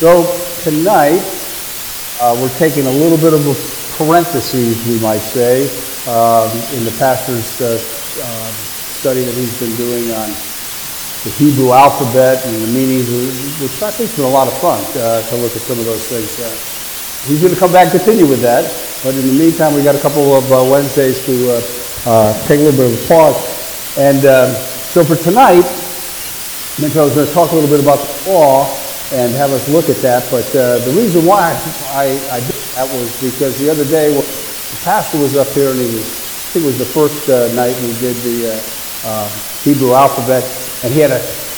So tonight, we're taking a little bit of a parenthesis, we might say, in the pastor's study that he's been doing on the Hebrew alphabet and the meanings, which I think has been a lot of fun to look at some of those things. He's going to come back and continue with that, but in the meantime, we got a couple of Wednesdays to take a little bit of a pause. And so for tonight, I mentioned I was going to talk a little bit about the law and have us look at that, but the reason why I did that was because the other day the pastor was up here and I think it was the first night we did the Hebrew alphabet, and he had a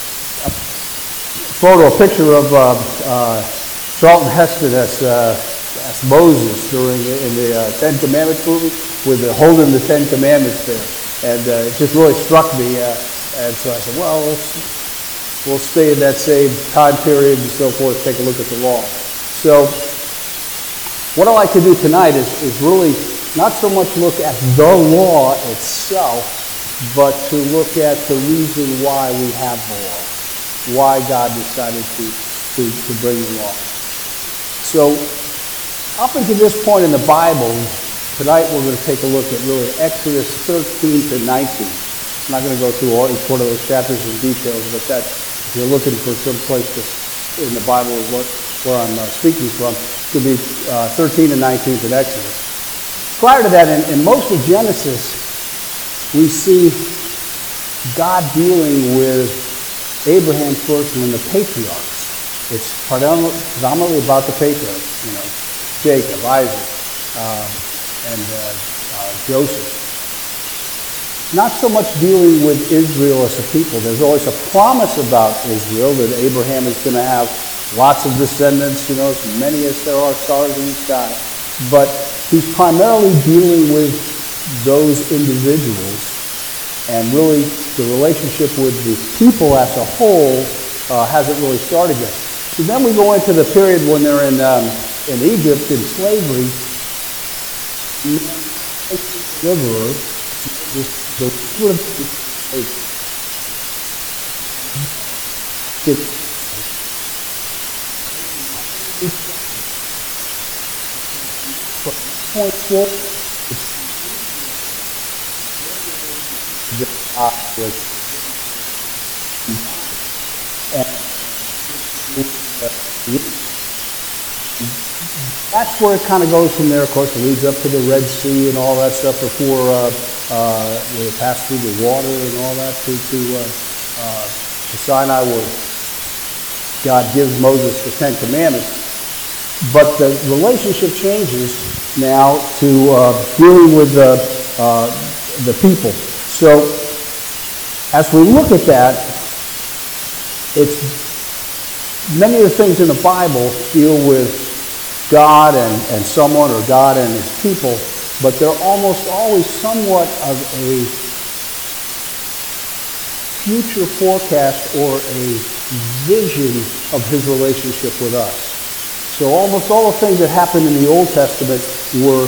picture of Charlton Heston as Moses in the Ten Commandments movie, with holding the Ten Commandments there, and it just really struck me, and so I said, well, we'll stay in that same time period and so forth, take a look at the law. So what I like to do tonight is really not so much look at the law itself, but to look at the reason why we have the law, why God decided to bring the law. So up until this point in the Bible, tonight we're going to take a look at really Exodus 13 to 19. I'm not going to go through each one of those chapters in details, but that, if you're looking for some place in the Bible where I'm speaking from, it could be 13 and 19 in Exodus. Prior to that, in most of Genesis, we see God dealing with Abraham first and then the patriarchs. It's predominantly about the patriarchs, Jacob, Isaac, and Joseph. Not so much dealing with Israel as a people. There's always a promise about Israel that Abraham is going to have lots of descendants, as many as there are stars in the sky. But he's primarily dealing with those individuals, and really the relationship with the people as a whole hasn't really started yet. So then we go into the period when they're in Egypt in slavery. That's where it kind of goes from there. Of course, it leads up to the Red Sea and all that stuff before they pass through the water and all that to Sinai, where God gives Moses the Ten Commandments. But the relationship changes now to dealing with the people. So as we look at that, it's many of the things in the Bible deal with God and someone, or God and his people, but they're almost always somewhat of a future forecast or a vision of his relationship with us. So almost all the things that happened in the Old Testament were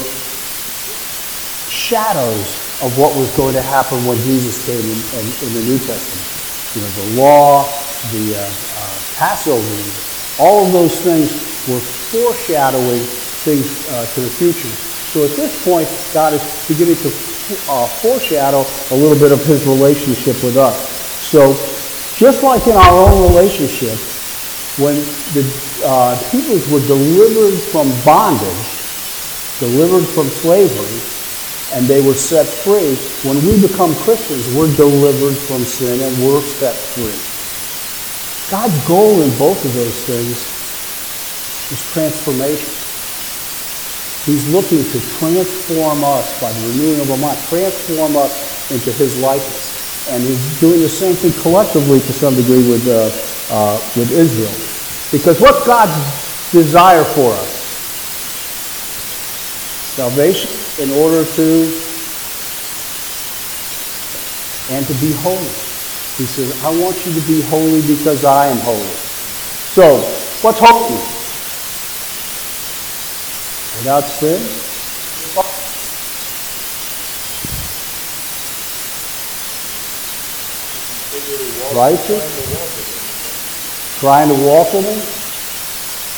shadows of what was going to happen when Jesus came in the New Testament. The law, the Passover, all of those things were foreshadowing things to the future. So at this point, God is beginning to foreshadow a little bit of his relationship with us. So just like in our own relationship, when the Hebrews were delivered from bondage, delivered from slavery, and they were set free, when we become Christians, we're delivered from sin and we're set free. God's goal in both of those things is transformation. He's looking to transform us by the renewing of our mind, transform us into his likeness. And he's doing the same thing collectively to some degree with Israel. Because what's God's desire for us? Salvation in order to be holy. He says, I want you to be holy because I am holy. So, what's holy? Without sin? Righteous? Trying to walk in him?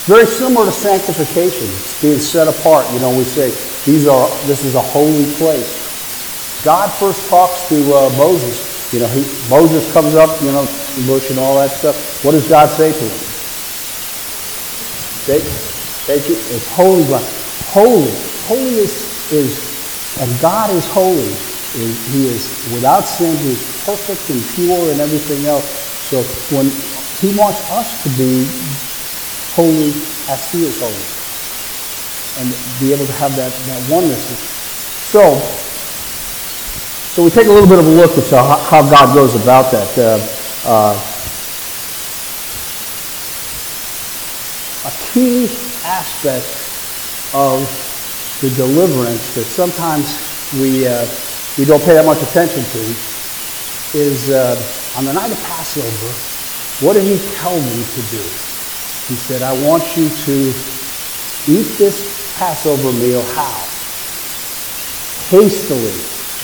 very similar to sanctification. It's being set apart. We say, this is a holy place. God first talks to Moses. Moses comes up, the bush and all that stuff. What does God say to him? Take it. It's holy ground. Holy. Holy is, and God is holy. He is without sin. He is perfect and pure and everything else. So when he wants us to be holy as he is holy, and be able to have that oneness. So we take a little bit of a look at how God goes about that. A key aspect of the deliverance that sometimes we don't pay that much attention to is on the night of Passover, what did he tell them to do? He said, I want you to eat this Passover meal how? Hastily.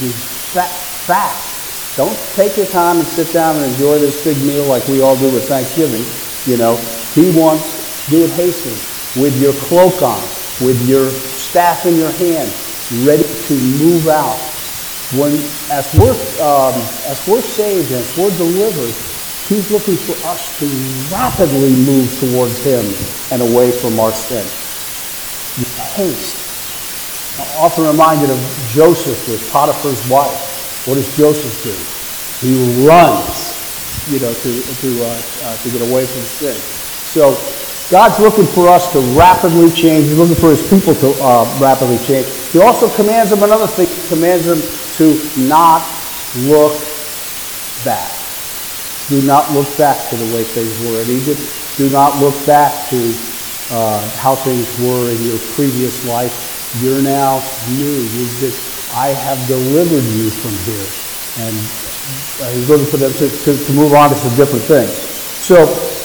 Fast. Don't take your time and sit down and enjoy this big meal like we all do with Thanksgiving. He wants, do it hastily, with your cloak on, with your staff in your hand, ready to move out. As we're saved and as we're delivered, he's looking for us to rapidly move towards him and away from our sin. Haste. I'm often reminded of Joseph with Potiphar's wife. What does Joseph do? He runs, to get away from sin. So God's looking for us to rapidly change. He's looking for his people to rapidly change. He also commands them another thing. He commands them to not look back. Do not look back to the way things were in Egypt. Do not look back to how things were in your previous life. You're now new. I have delivered you from here. And he's looking for them to move on to some different things. So,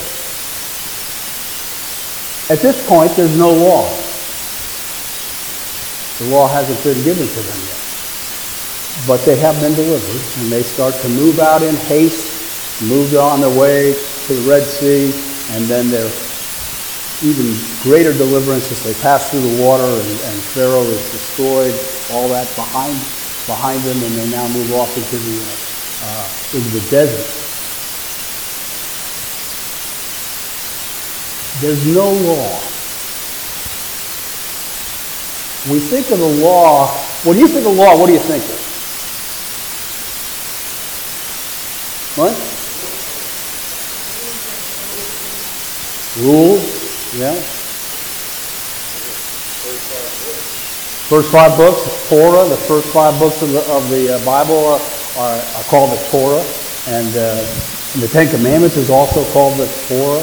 at this point, there's no law. The law hasn't been given to them yet. But they have been delivered, and they start to move out in haste, moved on their way to the Red Sea, and then they're even greater deliverance as they pass through the water and Pharaoh is destroyed, all that behind them, and they now move off into the desert. There's no law. We think of the law, when you think of law, what do you think of? What? Rules. Yeah. First five books, Torah. The first 5 books of the Bible are called the Torah, and the Ten Commandments is also called the Torah.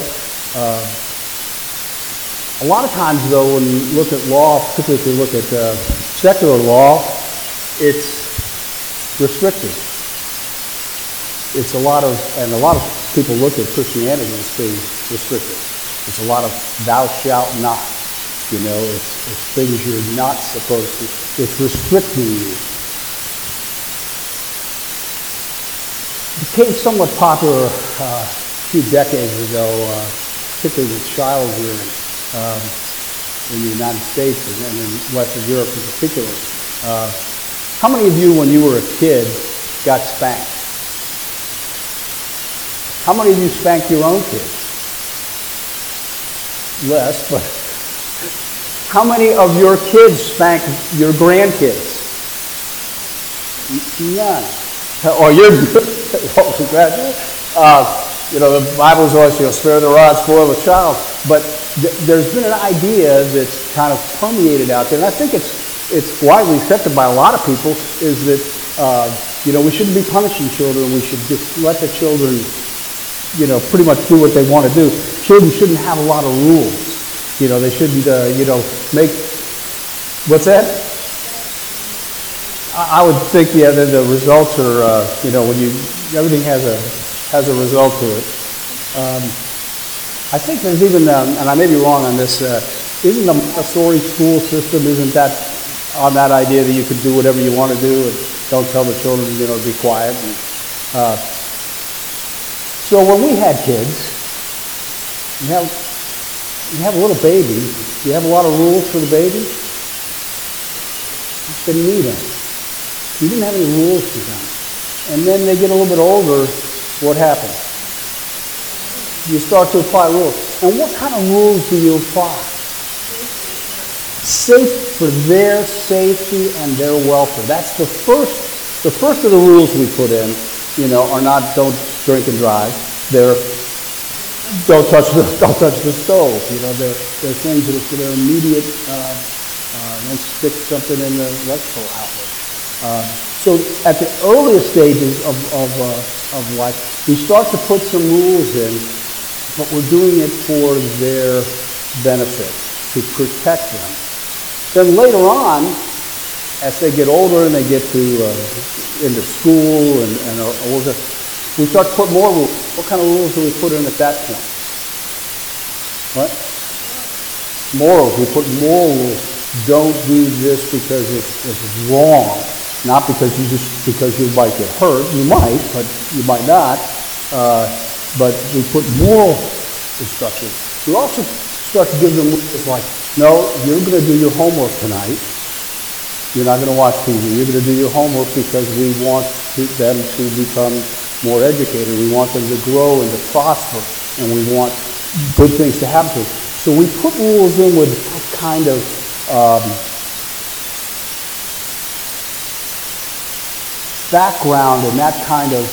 A lot of times, though, when you look at law, particularly if you look at secular law, it's restrictive. It's a lot of people look at Christianity as being restrictive. It's a lot of thou shalt not. It's things you're not supposed to. It's restricting you. It became somewhat popular a few decades ago, particularly with child rearing in the United States and in Western Europe in particular. How many of you, when you were a kid, got spanked? How many of you spanked your own kids? Less, but how many of your kids spank your grandkids? None. Or you're good. The Bible's always, spare the rod, spoil the child. But there's been an idea that's kind of permeated out there, and I think it's widely accepted by a lot of people, is that, we shouldn't be punishing children. We should just let the children pretty much do what they want to do. Children shouldn't have a lot of rules. They shouldn't, make... What's that? I would think, that the results are, everything has a result to it. I think there's even, and I may be wrong on this, isn't the Montessori school system, isn't that on that idea that you can do whatever you want to do and don't tell the children, to be quiet? So when we had kids, you have a little baby. Do you have a lot of rules for the baby? Didn't need them. You didn't have any rules for them. And then they get a little bit older, what happens? You start to apply rules. And what kind of rules do you apply? Safe for their safety and their welfare. That's the first of the rules we put in, are not don't drink and drive. They're don't touch the stove. They're things that are immediate. Don't stick something in the electrical outlet. So at the earliest stages of life, we start to put some rules in, but we're doing it for their benefit, to protect them. Then later on, as they get older and they get into school and are older, we start to put more rules. What kind of rules do we put in at that point? What? Morals. We put moral rules. Don't do this because it's wrong. Not because you might get hurt. You might, but you might not. But we put moral instruction. We also start to give them rules like, no, you're going to do your homework tonight. You're not going to watch TV. You're going to do your homework because we want them to become more educated. We want them to grow and to prosper, and we want good things to happen to them. So we put rules in with that kind of background and that kind of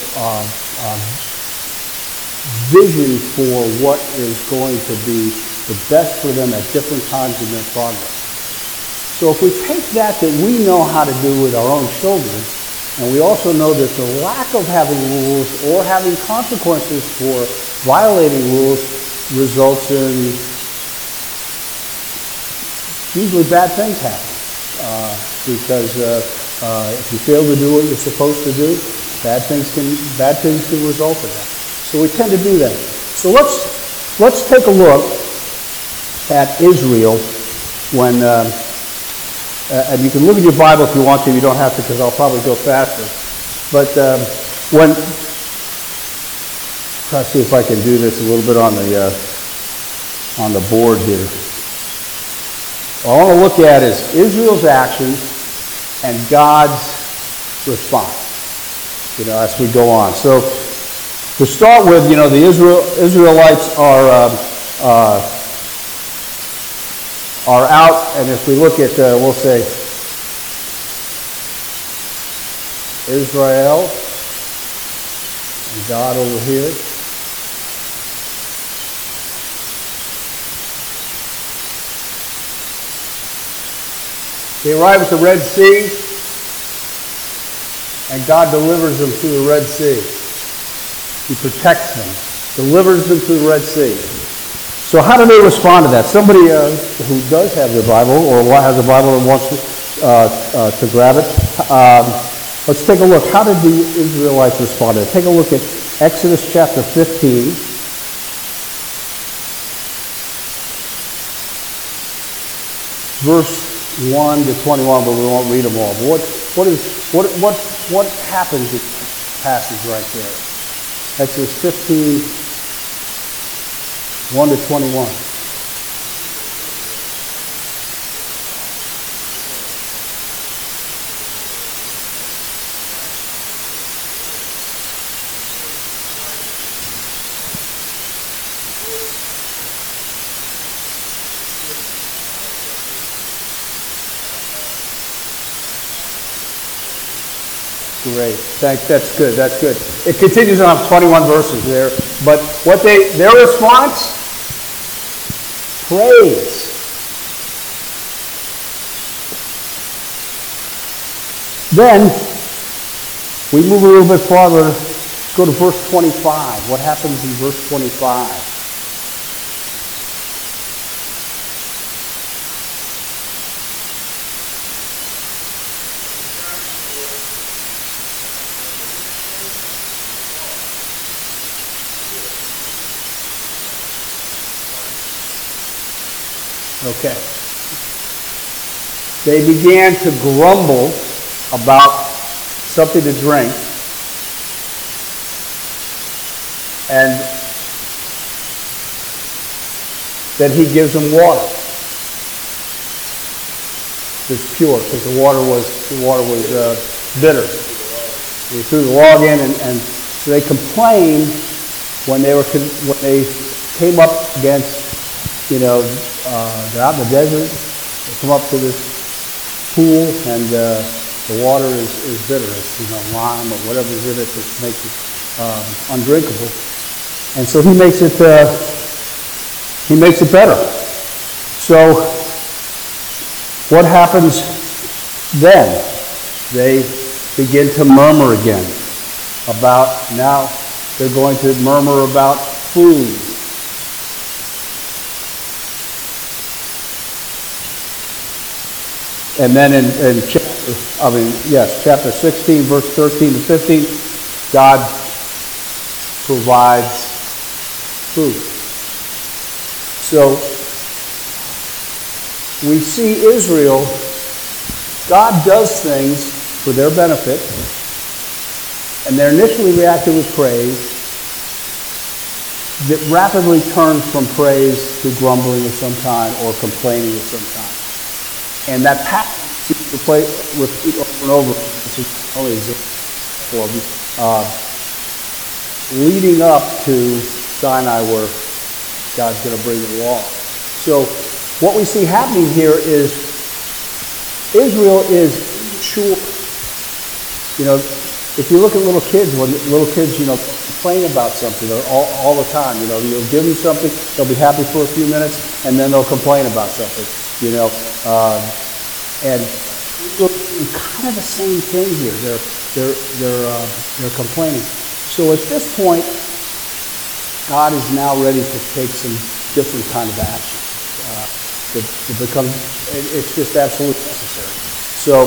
vision for what is going to be the best for them at different times in their progress. So if we take that we know how to do with our own children, and we also know that the lack of having rules or having consequences for violating rules results in usually bad things happen. Because if you fail to do what you're supposed to do, bad things can result in that. So we tend to do that. So let's take a look at Israel when, and you can look at your Bible if you want to. You don't have to because I'll probably go faster. But when, try to see if I can do this a little bit on the board here. What I want to look at is Israel's actions and God's response, as we go on. So to start with, the Israelites are out, and if we look at, we'll say, Israel and God over here. They arrive at the Red Sea, and God delivers them through the Red Sea. He protects them, delivers them through the Red Sea. So how do they respond to that? Somebody who does have their Bible or has a Bible and wants to grab it, let's take a look. How did the Israelites respond to it? Take a look at Exodus chapter 15. Verse 1 to 21, but we won't read them all. But what happens in this passage right there? Exodus 15, 1 to 21. Great. That's good. That's good. It continues on 21 verses there. But their response? Praise. Then, we move a little bit farther. Go to verse 25. What happens in verse 25? Okay. They began to grumble about something to drink. And then he gives them water. It's pure, because the water was bitter. They threw the log in, and so they complained when they came up against, they're out in the desert. They come up to this pool, and the water is bitter. It's lime or whatever's in it that makes it undrinkable. And so he makes it better. So what happens then? They begin to murmur again now they're going to murmur about food. And then in chapter 16, verse 13 to 15, God provides food. So we see Israel, God does things for their benefit, and they're initially reacted with praise that rapidly turns from praise to grumbling of some kind or complaining of some kind. And that pattern seems to repeat over and over. This is only for leading up to Sinai, where God's going to bring the law. So what we see happening here is Israel is sure. If you look at little kids, when little kids, complain about something all the time, you'll give them something, they'll be happy for a few minutes, and then they'll complain about something, and kind of the same thing here. They're complaining. So at this point, God is now ready to take some different kind of action. To become, it's just absolutely necessary. So,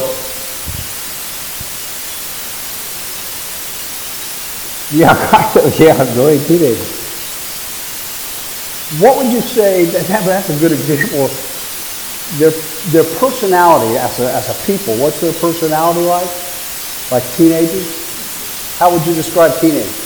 really teenagers. What would you say? That's a good example. Their personality as a people. What's their personality like? Like teenagers? How would you describe teenagers?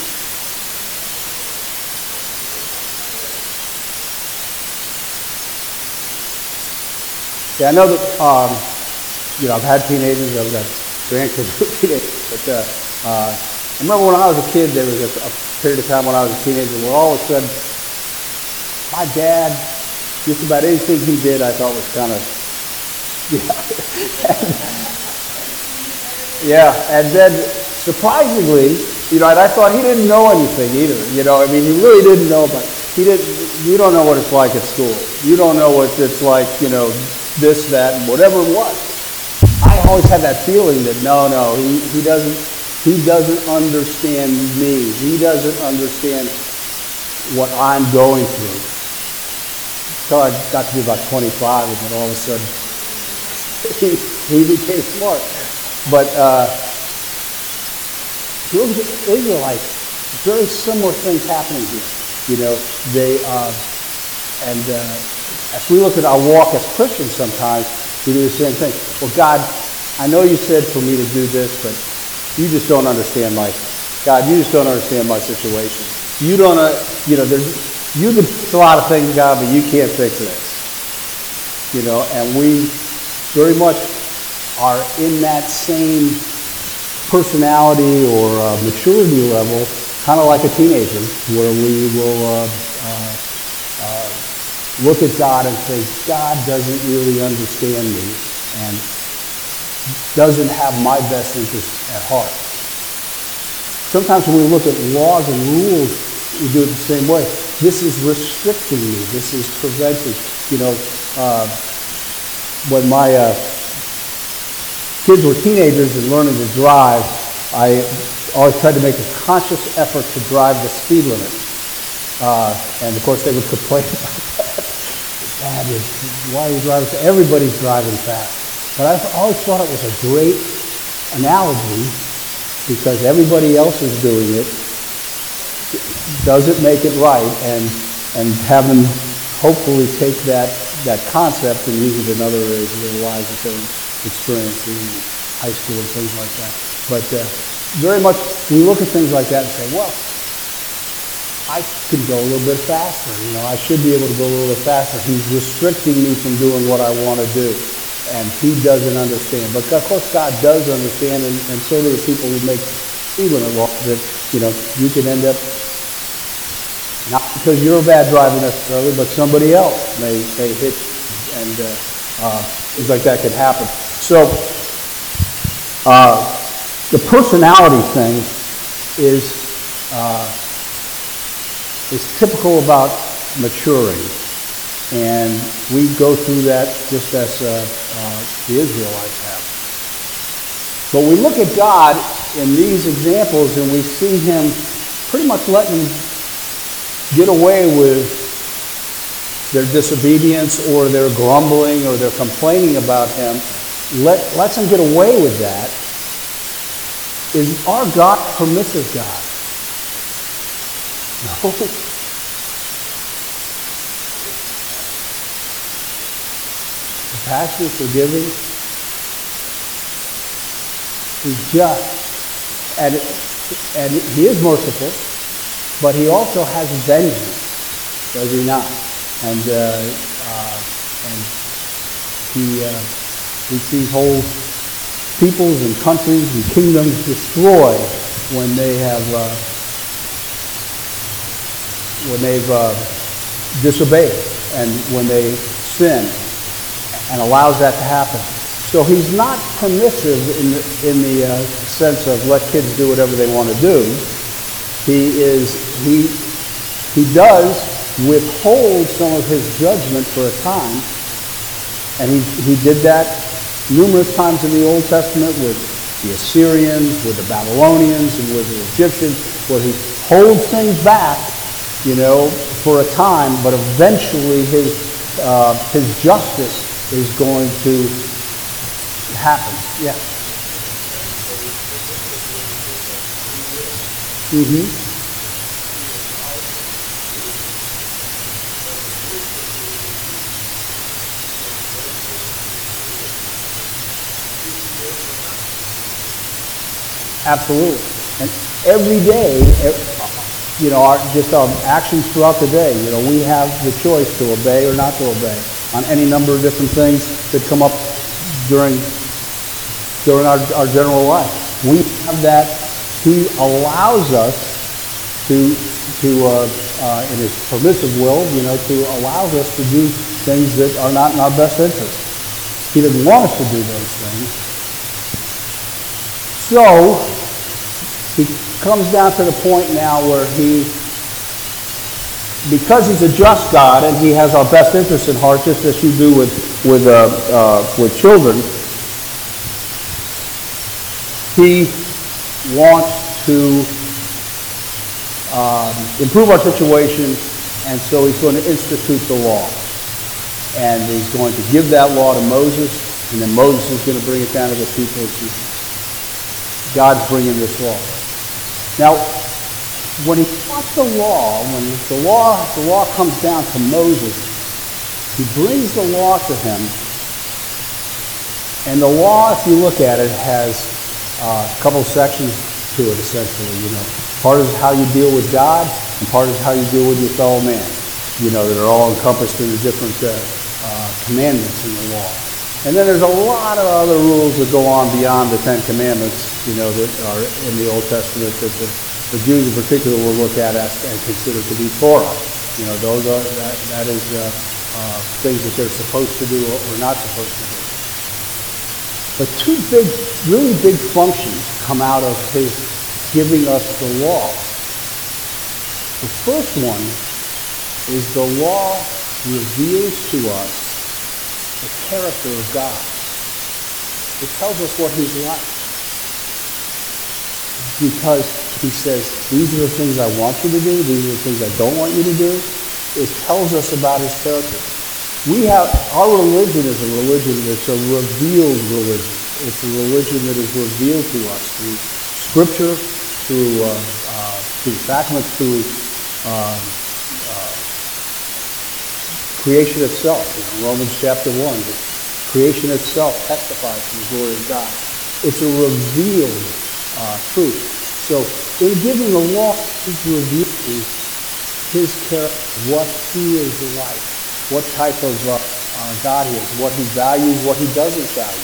Yeah, I know that, I've had teenagers, I've got grandkids with teenagers, but I remember when I was a kid, there was a period of time when I was a teenager where all of a sudden, my dad, just about anything he did, I thought was kind of, and then surprisingly, and I thought he didn't know anything either, he really didn't know, but you don't know what it's like at school. You don't know what it's like, this, that, and whatever it was. I always had that feeling that no, he doesn't understand me. He doesn't understand what I'm going through. So I got to be about 25, and then all of a sudden he became smart. But Israelites, very similar things happening here. As we look at our walk as Christians sometimes, we do the same thing. Well, God, I know you said for me to do this, but you just don't understand you just don't understand my situation. You don't, you can fix a lot of things, God, but you can't fix this. And we very much are in that same personality or maturity level, kind of like a teenager, where we will look at God and say, God doesn't really understand me and doesn't have my best interest at heart. Sometimes when we look at laws and rules, we do it the same way. This is restricting me. This is preventing. When my kids were teenagers and learning to drive, I always tried to make a conscious effort to drive the speed limit. And of course they would complain about that. Dad, why are you driving fast? Everybody's driving fast. But I always thought it was a great analogy because everybody else is doing it. Doesn't make it right, and have them hopefully take that concept and use it in other areas of their lives that they're experiencing in high school and things like that. But very much we look at things like that and say, well, I can go a little bit faster. I should be able to go a little bit faster. He's restricting me from doing what I want to do. And he doesn't understand. But of course God does understand, and so do the people who make speed limit laws, that, you can end up, not because you're a bad driver necessarily, but somebody else may hit you, and things like that can happen. So the personality thing is typical about maturing. And we go through that just as the Israelites have. But we look at God in these examples and we see him pretty much letting get away with their disobedience or their grumbling or their complaining about him. Lets them get away with that. Is our God a permissive God? No. Compassionate, forgiving. He's just, and he is merciful, but he also has vengeance, does he not? And he sees whole peoples and countries and kingdoms destroyed when they've disobeyed and when they sin, and allows that to happen. So he's not permissive in the sense of let kids do whatever they want to do. He does withhold some of his judgment for a time, and he did that numerous times in the Old Testament with the Assyrians, with the Babylonians, and with the Egyptians, where he holds things back, for a time, but eventually his justice is going to happen. Yeah. Absolutely. And every day, our actions throughout the day, we have the choice to obey or not to obey on any number of different things that come up during our general life. We have that. He allows us to in his permissive will, to allows us to do things that are not in our best interest. He doesn't want us to do those things. So he comes down to the point now where because he's a just God and he has our best interest in heart, just as you do with children, he wants to improve our situation, and so he's going to institute the law. And he's going to give that law to Moses, and then Moses is going to bring it down to the people. God's bringing this law. Now, when he wants the law, when the law comes down to Moses, he brings the law to him, and the law, if you look at it, has a couple sections to it, essentially. Part is how you deal with God, and part is how you deal with your fellow man. That are all encompassed in the different commandments in the law. And then there's a lot of other rules that go on beyond the Ten Commandments, that are in the Old Testament that the Jews in particular will look at and consider to be Torah. Those are that is things that they're supposed to do or not supposed to do. But two really big functions come out of his giving us the law. The first one is the law reveals to us the character of God. It tells us what he's like. Because he says, these are the things I want you to do, these are the things I don't want you to do. It tells us about his character. Our religion is a religion that's a revealed religion. It's a religion that is revealed to us through Scripture, through sacraments, through creation itself. Romans chapter 1, the creation itself testifies to the glory of God. It's a revealed truth. So in giving the law, he's revealing his character, what he is like, what type of God he is, what he values, what he doesn't value.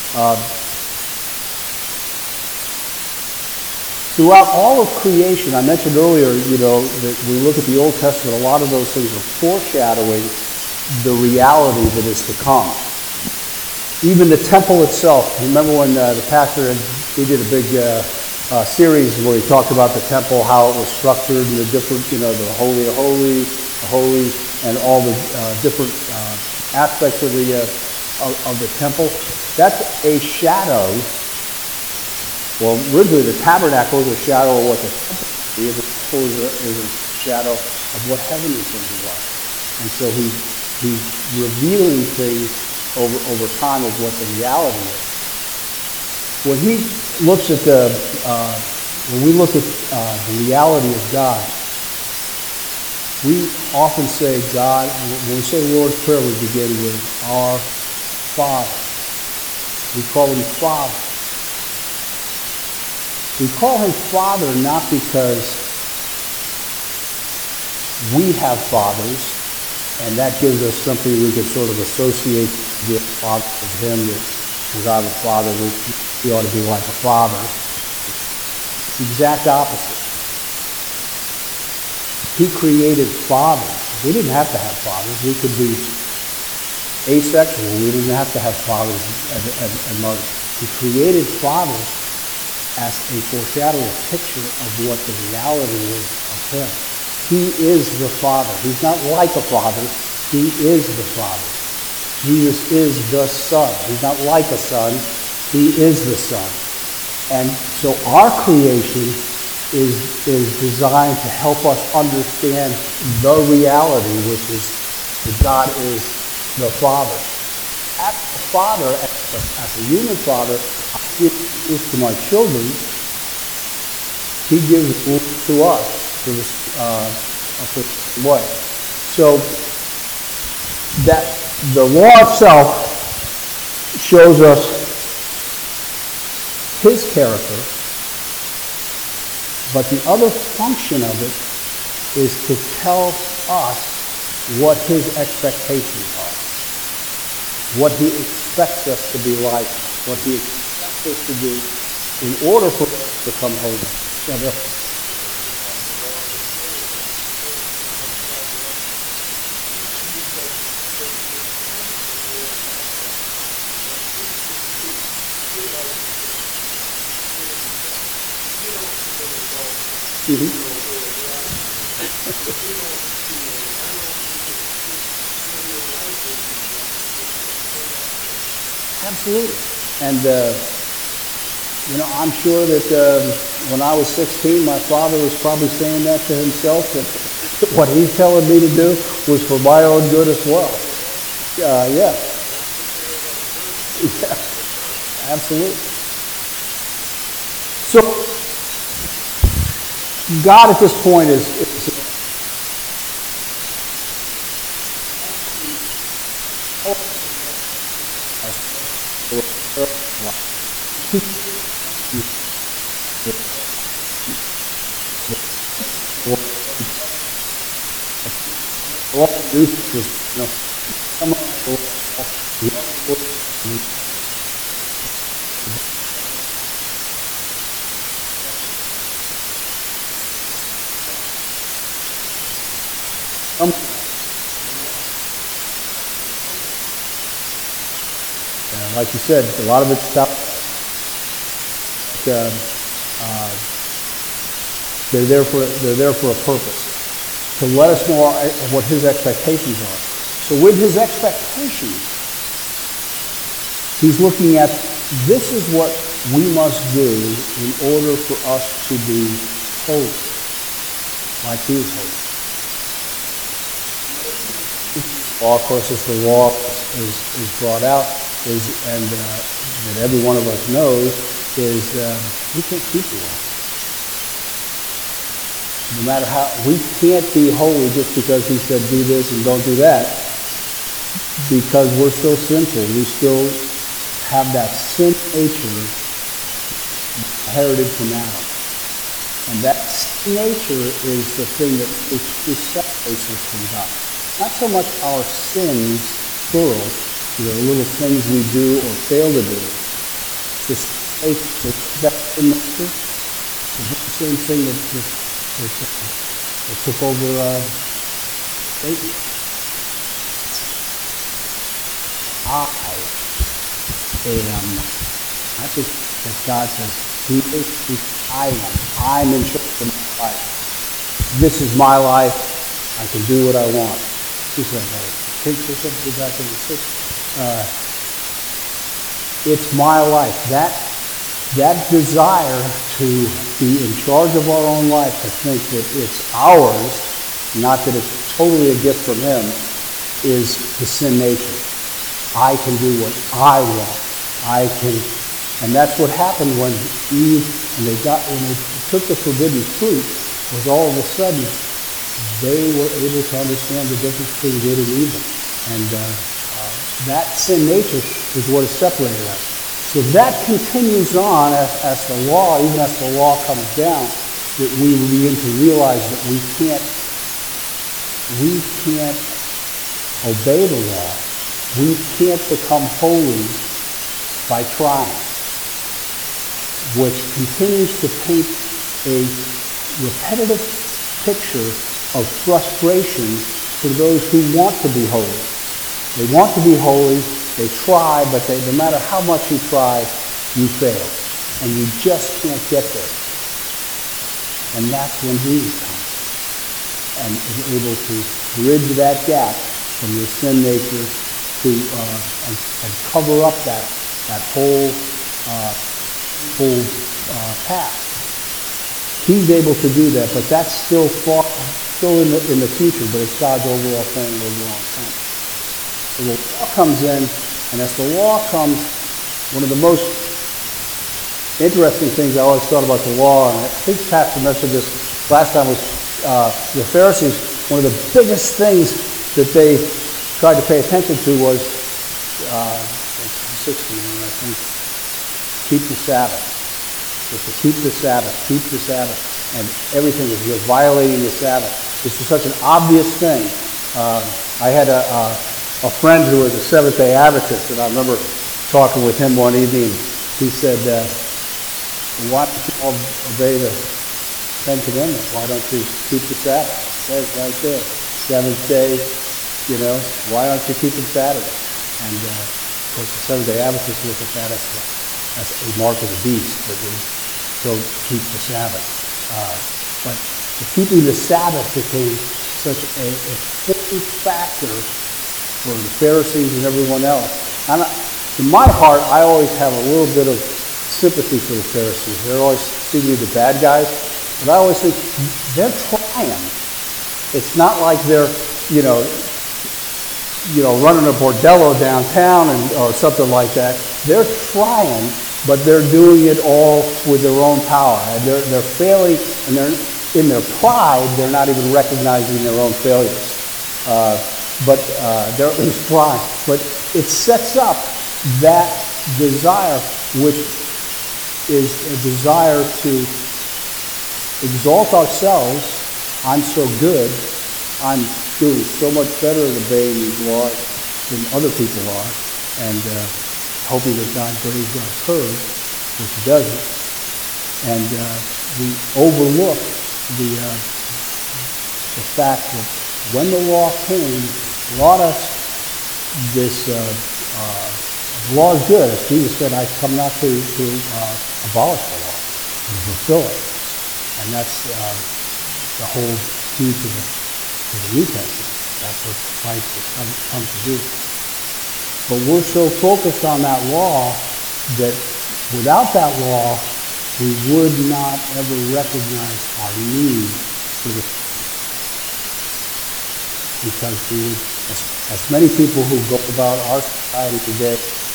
Throughout all of creation, I mentioned earlier, that we look at the Old Testament, a lot of those things are foreshadowing the reality that is to come. Even the temple itself. Remember when the pastor, he did a big series where he talked about the temple, how it was structured, and the different, the holy of holies, the holy, and all the different aspects of the temple. That's a shadow. Well, originally the tabernacle is a shadow of what the temple is. The temple is a shadow of what heaven is going to be like. And so he's revealing things over time of what the reality is. When he looks at when we look at the reality of God, we often say God, when we say the Lord's Prayer, we begin with our Father. We call him Father. We call him Father not because we have fathers, and that gives us something we can sort of associate with Father with him, that because I'm a father, we ought to be like a father. It's the exact opposite. He created fathers. We didn't have to have fathers. We could be asexual. We didn't have to have fathers and mothers. He created fathers as a foreshadowing, a picture of what the reality is of him. He is the Father. He's not like a father. He is the Father. Jesus is the Son. He's not like a son. He is the Son. And so our creation is designed to help us understand the reality, which is that God is the Father. As a father, as a human father, I give rules to my children. He gives rules to us for this way. So that the law itself shows us his character, but the other function of it is to tell us what his expectations are, what he expects us to be like, what he expects us to do in order for us to become holy. Absolutely. And, I'm sure that when I was 16, my father was probably saying that to himself, that what he's telling me to do was for my own good as well. Yeah. Yeah. Absolutely. So, God at this point is like you said, a lot of it's tough. They're there for a purpose, to let us know what his expectations are. So with his expectations, he's looking at, this is what we must do in order for us to be holy, like he is holy. Law, of course, as the law is brought out, and that every one of us knows, is we can't keep the law. No matter how, we can't be holy just because he said do this and don't do that, because we're still sinful. We still have that sin nature inherited from Adam. And that nature is the thing that separates us from God. Not so much our sins, plural, little things we do or fail to do. This nature, that nature, is the same thing that took over Satan. I am. I think that God says, I am. I'm in charge of my life. This is my life. I can do what I want. He said, take this up to back in the 6. It's my life. That desire to be in charge of our own life, to think that it's ours, not that it's totally a gift from Him, is the sin nature. I can do what I want. And that's what happened when Eve when they took the forbidden fruit. Was all of a sudden they were able to understand the difference between good and evil, and that sin nature is what has separated us. So that continues on as the law, even as the law comes down, that we begin to realize that we can't obey the law. We can't become holy by trying, which continues to paint a repetitive picture of frustration for those who want to be holy. They want to be holy, they try, but no matter how much you try, you fail. And you just can't get there. And that's when Jesus comes and is able to bridge that gap from your sin nature to and cover up that whole path. He's able to do that, but that's still in the future. But it's God's overall plan, overall intent. So the law comes in, and as the law comes, one of the most interesting things I always thought about the law, and I think Pastor mentioned this last time, was the Pharisees. One of the biggest things that they tried to pay attention to was 16, I think, keep the Sabbath. Just to keep the Sabbath, and everything is just violating the Sabbath. This is such an obvious thing. I had a friend who was a Seventh-day Adventist, and I remember talking with him one evening. He said, why don't you all obey the Ten Commandments? Why don't you keep the Sabbath? It says right there, seventh day, why don't you keep it Saturday? And of course, the Seventh-day Adventists look at that as a mark of the beast, that we don't keep the Sabbath. But keeping the Sabbath became such a important factor for the Pharisees and everyone else. And in my heart, I always have a little bit of sympathy for the Pharisees. They're always seem to be the bad guys, but I always think they're trying. It's not like they're, running a bordello downtown or something like that. They're trying, but they're doing it all with their own power, and they're failing, and they're in their pride. They're not even recognizing their own failures. But they're at least trying. But it sets up that desire, which is a desire to exalt ourselves. I'm so good. I'm doing so much better at obeying these laws than other people are, and hoping that God brings our curve, which He doesn't. And we overlook the fact that when the law came, brought us this, the law is good. As Jesus said, I come not to abolish the law, to fulfill it. And that's the whole key to the New Testament. That's what Christ has come to do. But we're so focused on that law that without that law, we would not ever recognize our need for the, because we would, as many people who go about our society today,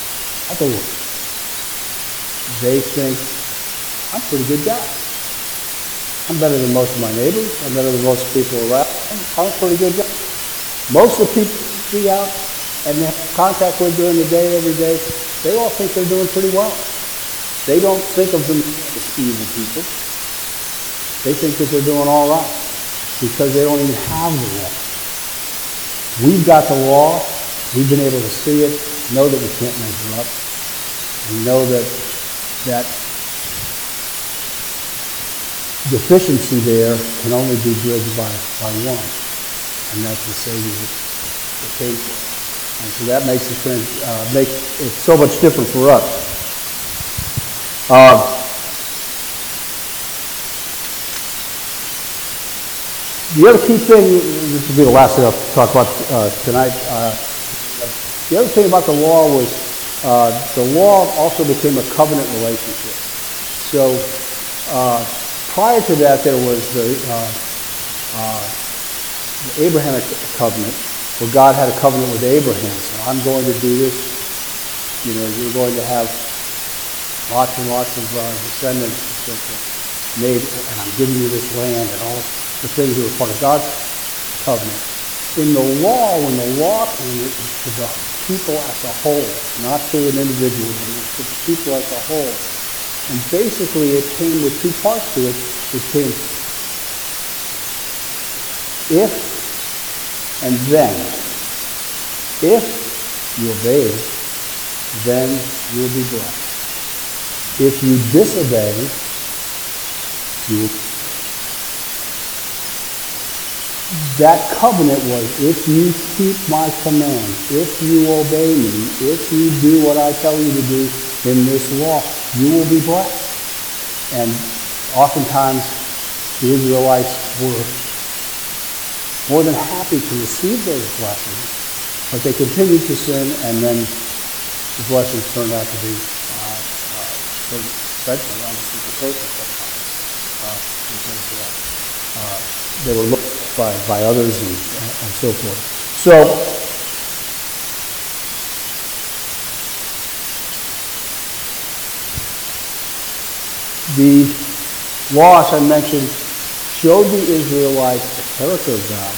they think, I'm a pretty good guy. I'm better than most of my neighbors. I'm better than most people around. I'm a pretty good guy. Most of the people you see out and have contact with during the day, every day, they all think they're doing pretty well. They don't think of them as evil people. They think that they're doing all right because they don't even have the law. We've got the law. We've been able to see it, know that we can't measure up, and know that that deficiency there can only be bridged by one, and that's the Savior that came for us. And so that makes it so much different for us. The other key thing, this will be the last thing I'll talk about tonight. The other thing about the law was the law also became a covenant relationship. So prior to that, there was the Abrahamic covenant, where God had a covenant with Abraham. So I'm going to do this. You're going to have lots and lots of descendants and so forth made, and I'm giving you this land and all the things that were part of God's covenant. In the law, when the law came, it was to the people as a whole, not to an individual, but it was to the people as a whole. And basically, it came with two parts to it. It came if and then. If you obey, then you will be blessed. If you disobey, you will. That covenant was, if you keep my command, if you obey me, if you do what I tell you to do in this law, you will be blessed. And oftentimes, the Israelites were more than happy to receive those blessings, but they continued to sin, and then the blessings turned out to be eventually almost a curse because they were looked by others and so forth. So the law, as I mentioned, showed the Israelites the character of God,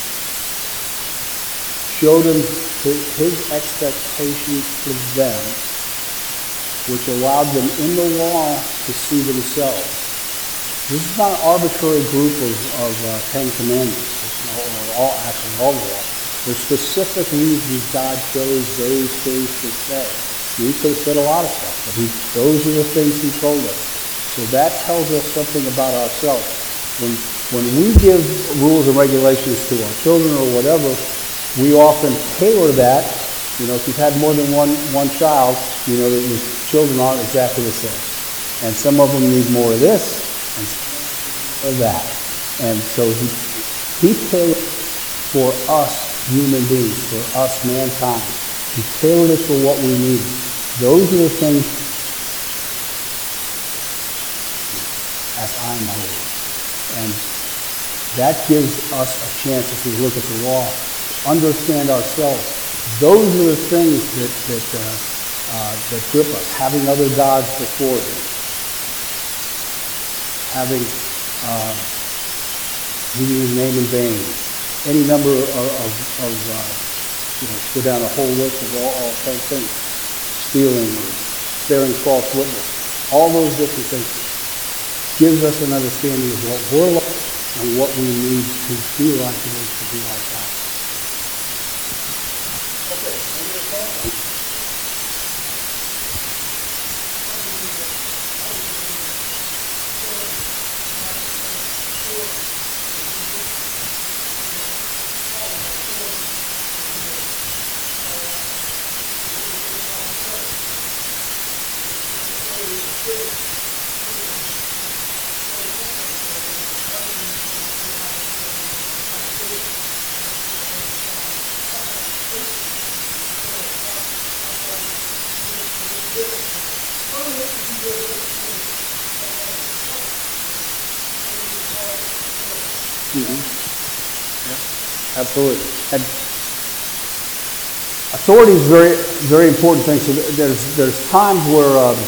showed them his expectations for them, which allowed them in the law to see themselves. This is not an arbitrary group of Ten Commandments, or all the law. There's specific reasons God chose those things to say. He could have said a lot of stuff, but those are the things he told us. So that tells us something about ourselves. When we give rules and regulations to our children or whatever, we often tailor that. If you've had more than one child, you know that your children aren't exactly the same. And some of them need more of this, and some of that. And so he tailored for us human beings, for us mankind. He tailored it for what we need. Those are the things as I am holy. And that gives us a chance, if we look at the law, to understand ourselves. Those are the things that grip us. Having other gods before him. Having using his name in vain. Any number of go down a whole list of all 10 things. Stealing or bearing false witness. All those different things gives us an understanding of what we're like and what we need to be like in order to be like God. Okay, Absolutely. And authority is very, very important thing. So there's times where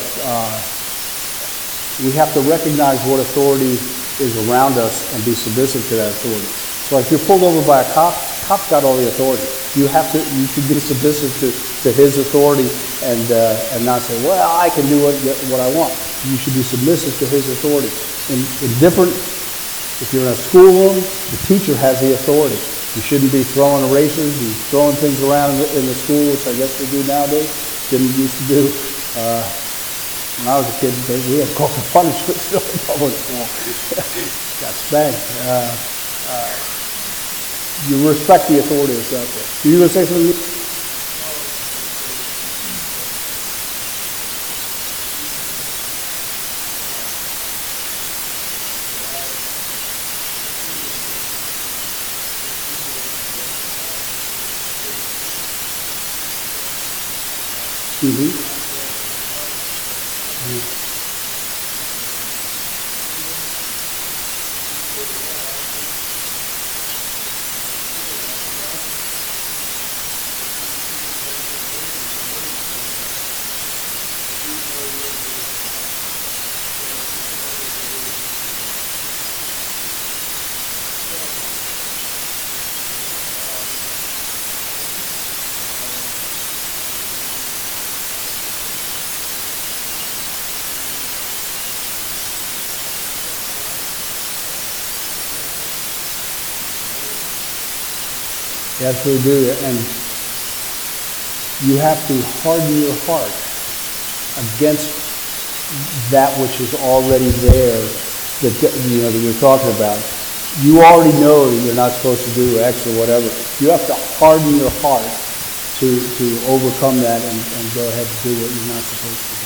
we have to recognize what authority is around us and be submissive to that authority. So if you're pulled over by a cop's got all the authority. You should be submissive to his authority and not say, well, I can do what I want. You should be submissive to his authority. In different If you're in a schoolroom, the teacher has the authority. You shouldn't be throwing erasers and throwing things around in the school, which I guess they do nowadays. Didn't used to do. When I was a kid, we had corporal punishment still in public school. Got spanked. You respect the authority that's out there. Are you going to say something? Mm-hmm. You absolutely do, and you have to harden your heart against that which is already there that that you're talking about. You already know that you're not supposed to do X or whatever. You have to harden your heart to overcome that and go ahead and do what you're not supposed to do.